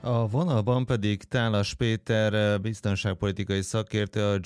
A vonalban pedig Tálas Péter, biztonságpolitikai szakértő, a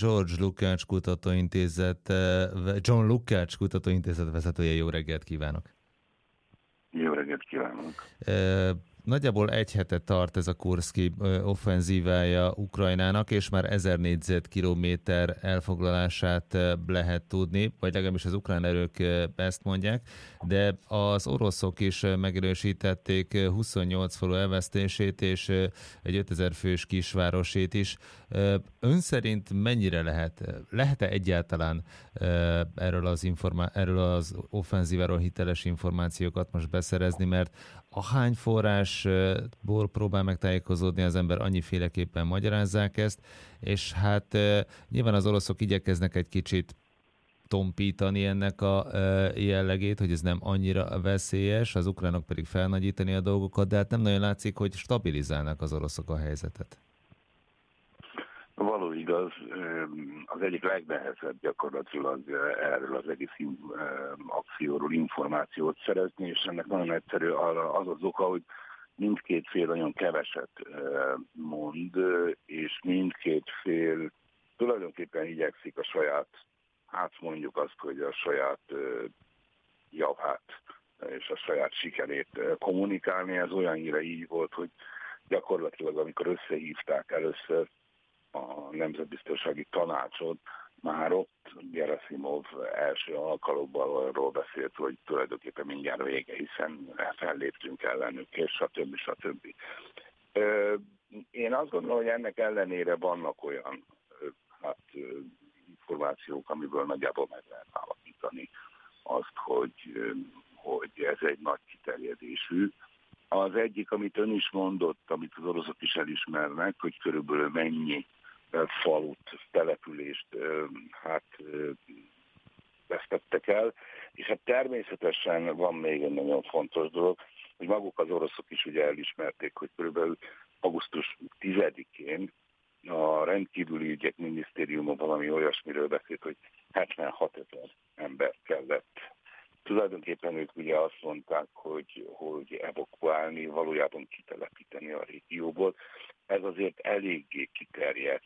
John Lukács Kutatóintézet vezetője. Jó reggelt kívánok! Jó reggelt kívánok! Nagyjából egy hete tart ez a Kurszki offenzívája Ukrajnának, és már 1000 négyzetkilométer elfoglalását lehet tudni, vagy legalábbis az ukrán erők ezt mondják, de az oroszok is megerősítették 28 falu elvesztését, és egy 5000 fős kisvárosét is. Ön szerint mennyire lehet-e egyáltalán erről az offenzíváról hiteles információkat most beszerezni, mert ahány forrásból próbál megtájékozódni az ember, annyiféleképpen magyarázzák ezt, és hát nyilván az oroszok igyekeznek egy kicsit tompítani ennek a jellegét, hogy ez nem annyira veszélyes, az ukránok pedig felnagyítani a dolgokat, de hát nem nagyon látszik, hogy stabilizálnak az oroszok a helyzetet. Való igaz, az egyik legnehezebb gyakorlatilag erről az egész akcióról információt szerezni, és ennek nagyon egyszerű az az oka, hogy mindkét fél nagyon keveset mond, és mindkét fél tulajdonképpen igyekszik a saját, hát mondjuk azt, hogy a saját javát és a saját sikerét kommunikálni. Ez olyannyira így volt, hogy gyakorlatilag amikor összehívták először a Nemzetbiztonsági Tanácsot, már ott Gerasimov első alkalommal arról beszélt, hogy tulajdonképpen mindjárt vége, hiszen felléptünk ellenük, és stb. Én azt gondolom, hogy ennek ellenére vannak olyan információk, amiből nagyjából meg lehet állapítani azt, hogy ez egy nagy kiterjedésű. Az egyik, amit ön is mondott, amit az oroszok is elismernek, hogy körülbelül mennyi falut, települést vesztettek el, és hát természetesen van még egy nagyon fontos dolog, hogy maguk az oroszok is ugye elismerték, hogy körülbelül augusztus 10-én a rendkívüli ügyek minisztériuma valami olyasmiről beszélt, hogy 76 000 ember kellett. Tulajdonképpen ők ugye azt mondták, hogy evakuálni, valójában kitelepíteni a régióból. Ez azért eléggé kiterjedt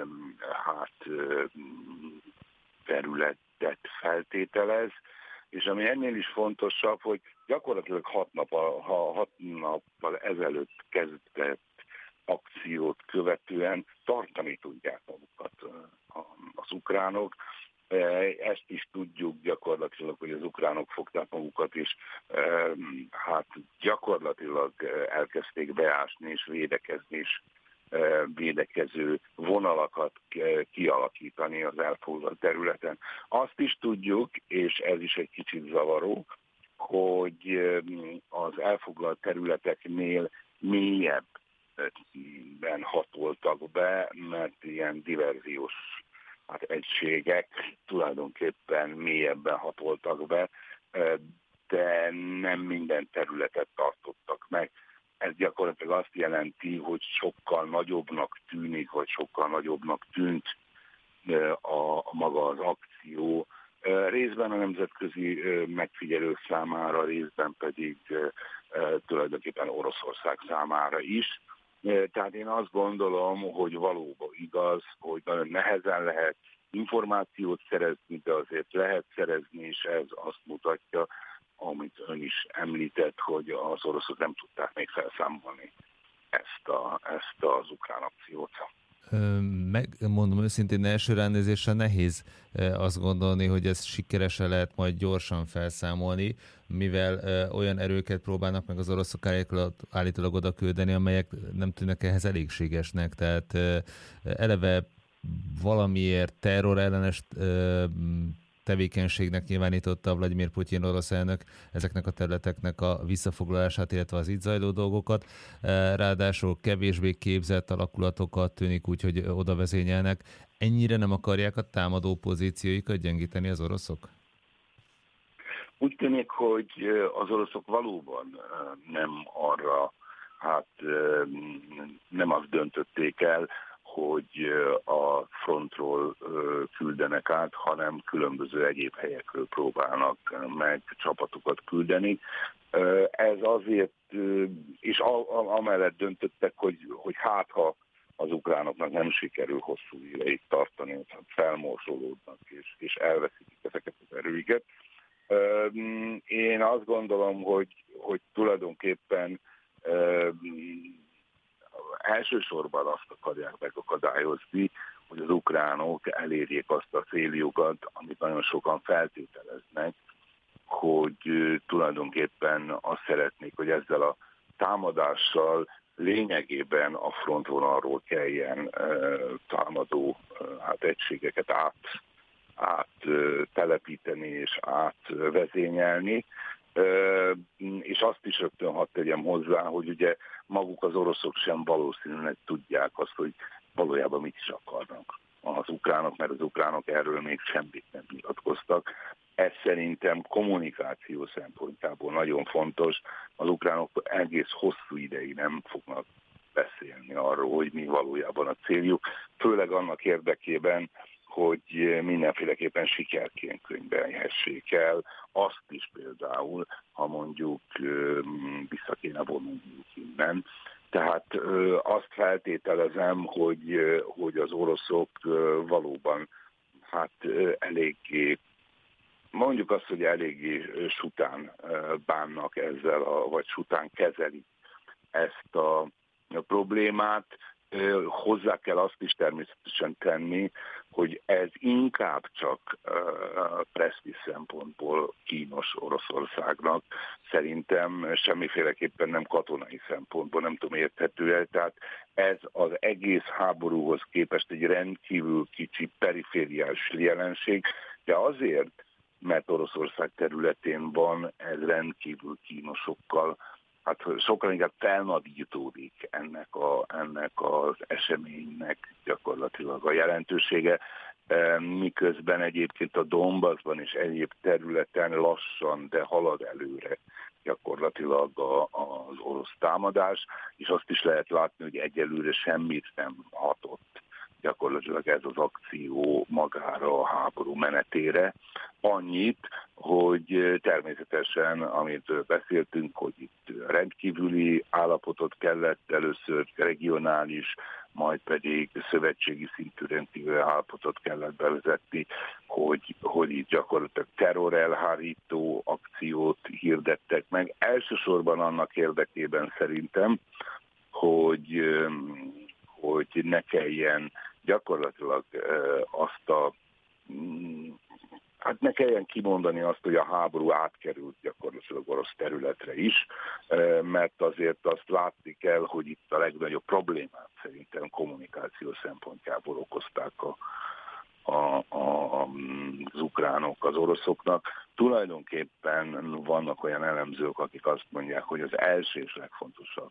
területet feltételez, és ami ennél is fontosabb, hogy gyakorlatilag 6 nappal ezelőtt kezdett akciót követően tartani tudják magukat az ukránok. Ezt is tudjuk gyakorlatilag, hogy az ukránok fogták magukat, és gyakorlatilag elkezdték beásni és védekezni, és védekező vonalakat kialakítani az elfoglalt területen. Azt is tudjuk, és ez is egy kicsit zavaró, hogy az elfoglalt területeknél mélyebben hatoltak be, mert ilyen diverziós egységek tulajdonképpen mélyebben hatoltak be, de nem minden területet tartottak meg. Ez gyakorlatilag azt jelenti, hogy sokkal nagyobbnak tűnik, vagy sokkal nagyobbnak tűnt maga az akció. Részben a nemzetközi megfigyelők számára, részben pedig tulajdonképpen Oroszország számára is. Tehát én azt gondolom, hogy valóban igaz, hogy nagyon nehezen lehet információt szerezni, de azért lehet szerezni, és ez azt mutatja, amit ön is említett, hogy az oroszok nem tudták még felszámolni ezt az ukrán akciót. Megmondom őszintén, első ránézésre nehéz azt gondolni, hogy ez sikeresen lehet majd gyorsan felszámolni, mivel olyan erőket próbálnak meg az oroszok állítólag oda küldeni, amelyek nem tűnnek ehhez elégségesnek. Tehát eleve valamiért terrorellenes tevékenységnek nyilvánította Vladimir Putyin orosz elnök ezeknek a területeknek a visszafoglalását, illetve az itt zajló dolgokat. Ráadásul kevésbé képzett alakulatokat tűnik úgy, hogy oda vezényelnek. Ennyire nem akarják a támadó pozícióikat gyengíteni az oroszok? Úgy tűnik, hogy az oroszok valóban nem arra, nem azt döntötték el, hogy a frontról küldenek át, hanem különböző egyéb helyekről próbálnak meg csapatokat küldeni. Ez azért, és amellett döntöttek, hogy hát ha az ukránoknak nem sikerül hosszú ideig tartani, hogy felmorzsolódnak és elveszítik ezeket az erőiket. Én azt gondolom, hogy tulajdonképpen elsősorban azt akarják megakadályozni, hogy az ukránok elérjék azt a céljukat, amit nagyon sokan feltételeznek, hogy tulajdonképpen azt szeretnék, hogy ezzel a támadással lényegében a frontvonalról kelljen támadó egységeket áttelepíteni és átvezényelni. És azt is rögtön hadd tegyem hozzá, hogy ugye maguk az oroszok sem valószínűleg tudják azt, hogy valójában mit is akarnak az ukránok, mert az ukránok erről még semmit nem nyilatkoztak. Ez szerintem kommunikáció szempontjából nagyon fontos. Az ukránok egész hosszú ideig nem fognak beszélni arról, hogy mi valójában a céljuk, főleg annak érdekében, hogy mindenféleképpen sikerként könyvelhessék el azt is például, ha mondjuk vissza kéne vonulniuk innen. Tehát azt feltételezem, hogy az oroszok valóban eléggé, mondjuk azt, hogy eléggé sután bánnak ezzel, vagy sután kezelik ezt a problémát. Hozzá kell azt is természetesen tenni, hogy ez inkább csak presztízs szempontból kínos Oroszországnak. Szerintem semmiféleképpen nem katonai szempontból, nem tudom, érthető el. Tehát ez az egész háborúhoz képest egy rendkívül kicsi perifériás jelenség, de azért, mert Oroszország területén van, ez rendkívül kínosokkal, sokkal inkább felnagyítódik ennek az eseménynek gyakorlatilag a jelentősége, miközben egyébként a Donbassban és egyéb területen lassan, de halad előre gyakorlatilag az orosz támadás, és azt is lehet látni, hogy egyelőre semmit nem hatott gyakorlatilag ez az akció magára, a háború menetére. Annyit, hogy természetesen, amit beszéltünk, hogy itt rendkívüli állapotot kellett először regionális, majd pedig szövetségi szintű rendkívüli állapotot kellett bevezetni, hogy itt gyakorlatilag terrorelhárító akciót hirdettek meg. Elsősorban annak érdekében szerintem, hogy ne kelljen gyakorlatilag ne kelljen kimondani azt, hogy a háború átkerült gyakorlatilag orosz területre is, mert azért azt látni kell, hogy itt a legnagyobb problémát szerintem kommunikáció szempontjából okozták az ukránok az oroszoknak. Tulajdonképpen vannak olyan elemzők, akik azt mondják, hogy az első és legfontosabb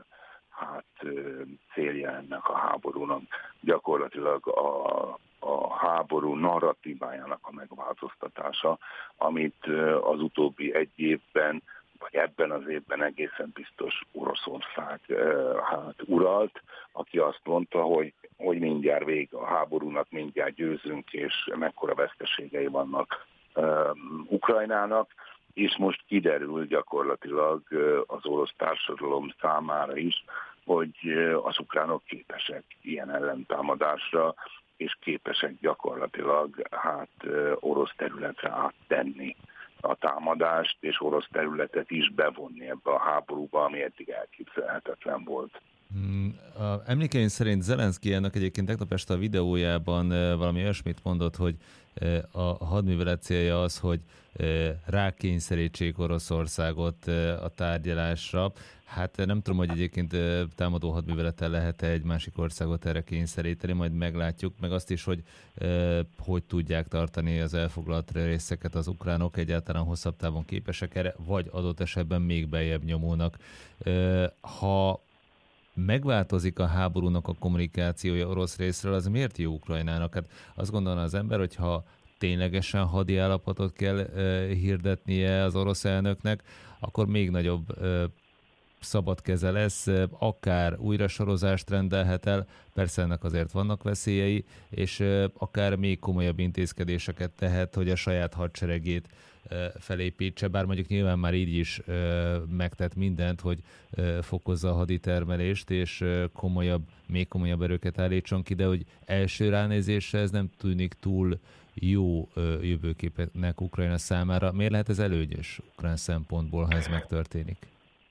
célja ennek a háborúnak gyakorlatilag a háború narratívájának a megváltoztatása, amit az utóbbi egy évben, vagy ebben az évben egészen biztos Oroszország uralt, aki azt mondta, hogy mindjárt vége a háborúnak, mindjárt győzünk, és mekkora veszteségei vannak Ukrajnának, és most kiderül gyakorlatilag az orosz társadalom számára is, hogy az ukránok képesek ilyen ellentámadásra, és képesek gyakorlatilag orosz területre áttenni a támadást, és orosz területet is bevonni ebbe a háborúba, ami eddig elképzelhetetlen volt. Emlékeim szerint Zelenszky ennek egyébként tegnap este a videójában valami olyasmit mondott, hogy a hadművelet célja az, hogy rákényszerítsék Oroszországot a tárgyalásra. Hát nem tudom, hogy egyébként támadó hadművelettel lehet-e egy másik országot erre kényszeríteni, majd meglátjuk, meg azt is, hogy tudják tartani az elfoglalt részeket az ukránok, egyáltalán hosszabb távon képesek erre, vagy adott esetben még beljebb nyomulnak. Ha megváltozik a háborúnak a kommunikációja orosz részről, az miért jó Ukrajnának? Hát azt gondolna az ember, hogyha ténylegesen hadi állapotot kell hirdetnie az orosz elnöknek, akkor még nagyobb szabad keze lesz, akár újra sorozást rendelhet el, persze ennek azért vannak veszélyei, és akár még komolyabb intézkedéseket tehet, hogy a saját hadseregét felépítse, bár mondjuk nyilván már így is megtett mindent, hogy fokozza a haditermelést, és még komolyabb erőket állítson ki, de hogy első ránézésre ez nem tűnik túl jó jövőképnek Ukrajna számára. Miért lehet ez előnyös ukrán szempontból, ha ez megtörténik?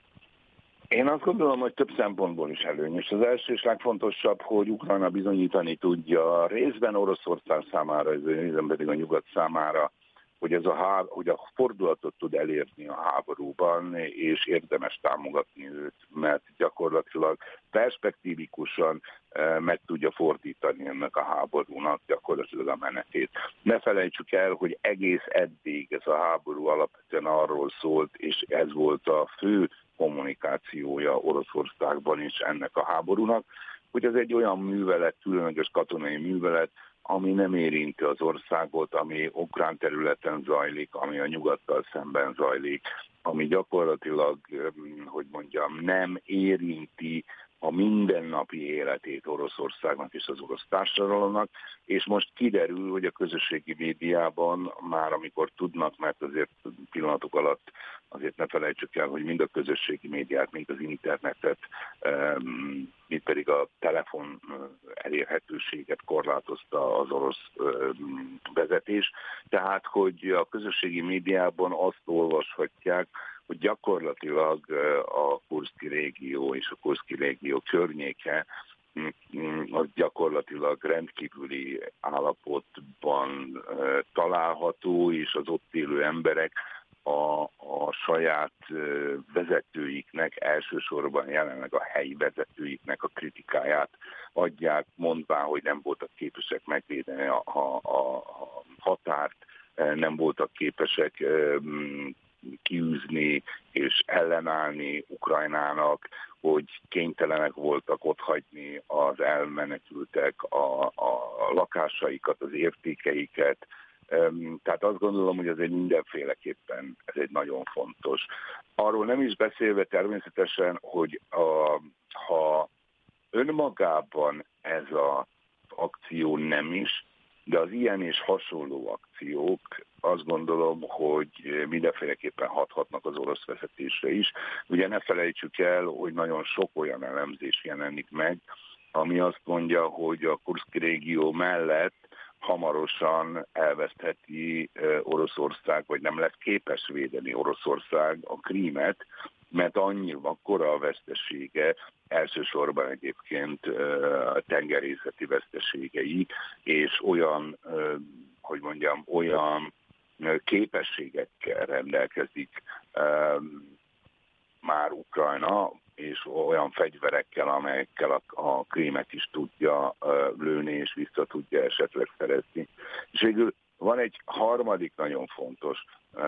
Én azt gondolom, hogy több szempontból is előnyös. Az első és legfontosabb, hogy Ukrajna bizonyítani tudja részben Oroszország számára, részben pedig a nyugat számára, hogy hogy a fordulatot tud elérni a háborúban, és érdemes támogatni őt, mert gyakorlatilag perspektívikusan meg tudja fordítani ennek a háborúnak gyakorlatilag a menetét. Ne felejtsük el, hogy egész eddig ez a háború alapvetően arról szólt, és ez volt a fő kommunikációja Oroszországban is ennek a háborúnak, hogy ez egy olyan művelet, különleges katonai művelet, ami nem érinti az országot, ami ukrán területen zajlik, ami a nyugattal szemben zajlik, ami gyakorlatilag, hogy mondjam, nem érinti a mindennapi életét Oroszországnak és az orosz társadalomnak, és most kiderül, hogy a közösségi médiában már amikor tudnak, mert azért pillanatok alatt azért ne felejtsük el, hogy mind a közösségi médiát, mind az internetet, mind pedig a telefon elérhetőséget korlátozta az orosz vezetés. Tehát, hogy a közösségi médiában azt olvashatják, hogy gyakorlatilag a Kurszki régió és a Kurszki régió környéke az gyakorlatilag rendkívüli állapotban található, és az ott élő emberek a saját vezetőiknek, elsősorban jelenleg a helyi vezetőiknek a kritikáját adják, mondván, hogy nem voltak képesek megvédeni a határt, nem voltak képesek kiűzni és ellenállni Ukrajnának, hogy kénytelenek voltak otthagyni az elmenekültek a lakásaikat, az értékeiket. Tehát azt gondolom, hogy ez egy mindenféleképpen ez egy nagyon fontos. Arról nem is beszélve természetesen, hogy ha önmagában ez az akció nem is, de az ilyen és hasonló akciók azt gondolom, hogy mindenféleképpen hathatnak az orosz vezetésre is. Ugye ne felejtsük el, hogy nagyon sok olyan elemzés jelenik meg, ami azt mondja, hogy a Kurszki régió mellett hamarosan elvesztheti Oroszország, vagy nem lesz képes védeni Oroszország a Krímet, mert akkora a vesztesége, elsősorban egyébként tengerészeti veszteségei, és olyan, hogy mondjam, olyan képességekkel rendelkezik már Ukrajna, és olyan fegyverekkel, amelyekkel a Krímet is tudja lőni, és vissza tudja esetleg szerezni. És végül van egy harmadik nagyon fontos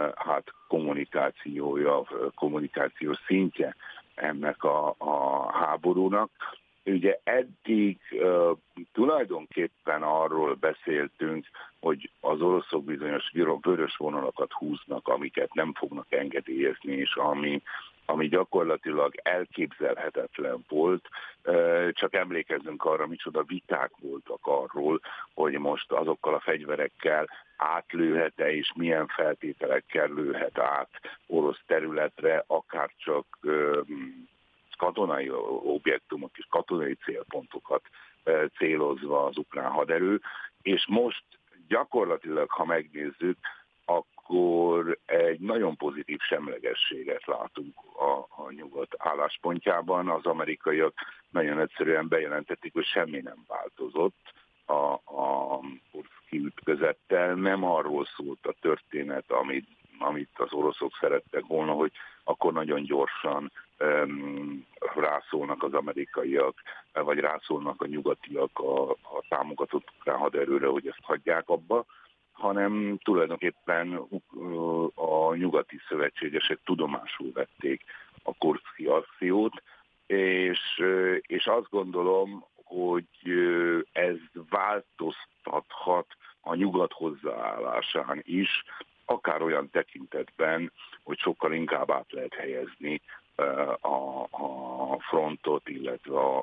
kommunikációs szintje ennek a háborúnak. Ugye eddig tulajdonképpen arról beszéltünk, hogy az oroszok bizonyos vörös vonalakat húznak, amiket nem fognak engedélyezni, és ami gyakorlatilag elképzelhetetlen volt. Csak emlékezzünk arra, micsoda viták voltak arról, hogy most azokkal a fegyverekkel átlőhet-e, és milyen feltételekkel lőhet át orosz területre, akár csak katonai objektumok és katonai célpontokat célozva az ukrán haderő, és most gyakorlatilag, ha megnézzük, akkor egy nagyon pozitív semlegességet látunk a nyugat álláspontjában. Az amerikaiak nagyon egyszerűen bejelentették, hogy semmi nem változott a Kurszki ütközettel. Nem arról szólt a történet, amit az oroszok szerettek volna, hogy akkor nagyon gyorsan rászólnak az amerikaiak, vagy rászólnak a nyugatiak a támogatott ukrán haderőre, hogy ezt hagyják abba, hanem tulajdonképpen a nyugati szövetségesek tudomásul vették a Kurszki akciót, és azt gondolom, hogy ez változtathat a nyugat hozzáállásán is, akár olyan tekintetben, hogy sokkal inkább át lehet helyezni a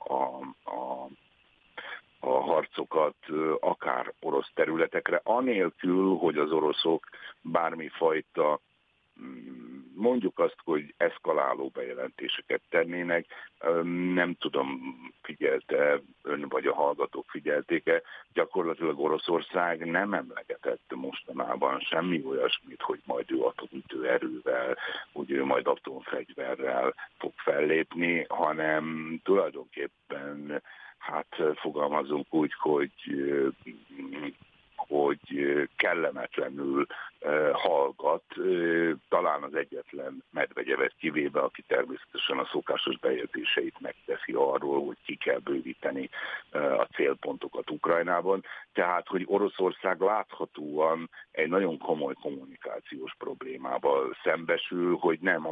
a harcokat akár orosz területekre, anélkül, hogy az oroszok bármifajta, mondjuk azt, hogy eszkaláló bejelentéseket tennének. Nem tudom, figyelte ön vagy a hallgatók figyelték-e, gyakorlatilag Oroszország nem emlegetett mostanában semmi olyasmit, hogy majd ő atomütő erővel, hogy ő majd atomfegyverrel fog fellépni, hanem tulajdonképpen fogalmazunk úgy, hogy kellemetlenül hallgat, talán az egyetlen Medvegyevet kivéve, aki természetesen a szokásos bejegyzéseit megteszi arról, hogy ki kell bővíteni a célpontokat Ukrajnában. Tehát, hogy Oroszország láthatóan egy nagyon komoly kommunikációs problémával szembesül, hogy nem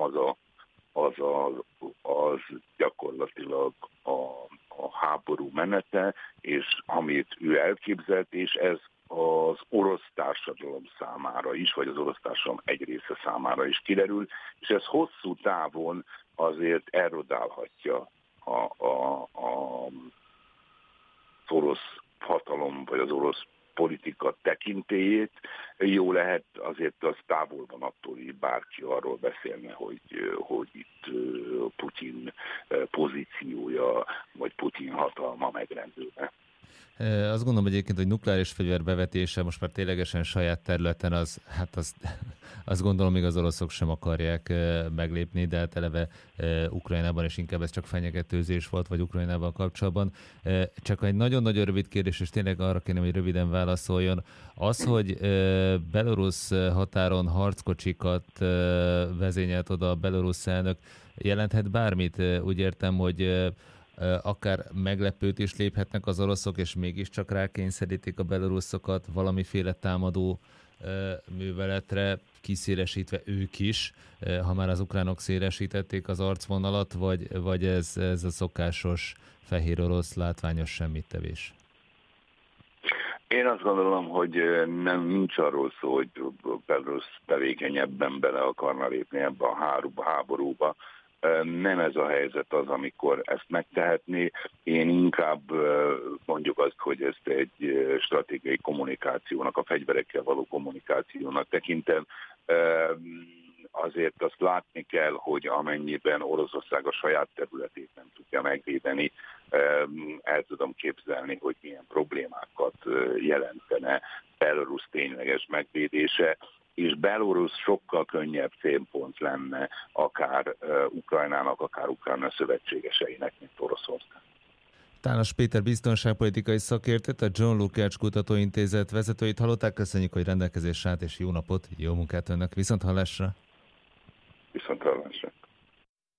az gyakorlatilag a háború menete, és amit ő elképzelt, és ez az orosz társadalom számára is, vagy az orosz társadalom egy része számára is kiderül, és ez hosszú távon azért erodálhatja az orosz hatalom, vagy az orosz politika tekintélyét. Jó lehet, azért az távol van attól, hogy bárki arról beszélne, hogy itt Putyin pozíciója, vagy Putyin hatalma megrendülne. Azt gondolom, hogy egyébként, hogy nukleáris fegyver bevetése most már ténylegesen saját területen, azt gondolom, még az oroszok sem akarják meglépni, de hát eleve Ukrajnában, és inkább ez csak fenyegetőzés volt, vagy Ukrajnával kapcsolatban. Csak egy nagyon-nagyon rövid kérdés, és tényleg arra kérném, hogy röviden válaszoljon. Az, hogy belorusz határon harckocsikat vezényelt oda a belorusz elnök, jelenthet bármit? Úgy értem, hogy akár meglepőt is léphetnek az oroszok, és mégiscsak rákényszerítik a beloruszokat valamiféle támadó műveletre, kiszélesítve ők is, ha már az ukránok szélesítették az arcvonalat, vagy ez a szokásos fehér orosz látványos semmittevés? Én azt gondolom, hogy nincs arról szó, hogy Belarus tevékenyebben bele akarna lépni ebbe a háborúba. Nem ez a helyzet az, amikor ezt megtehetné. Én inkább mondjuk azt, hogy ezt egy stratégiai kommunikációnak, a fegyverekkel való kommunikációnak tekintem. Azért azt látni kell, hogy amennyiben Oroszország a saját területét nem tudja megvédeni, el tudom képzelni, hogy milyen problémákat jelentene Belarus tényleges megvédése, és Belarus sokkal könnyebb célpont lenne akár Ukrajnának, akár Ukrajna szövetségeseinek, mint Oroszország. Tálas Péter biztonságpolitikai szakértőt, a John Lukács Kutatóintézet vezetőit hallották. Köszönjük, hogy rendelkezésre állt, és jó napot, jó munkát önnek. Viszonthallásra! Viszonthallásra!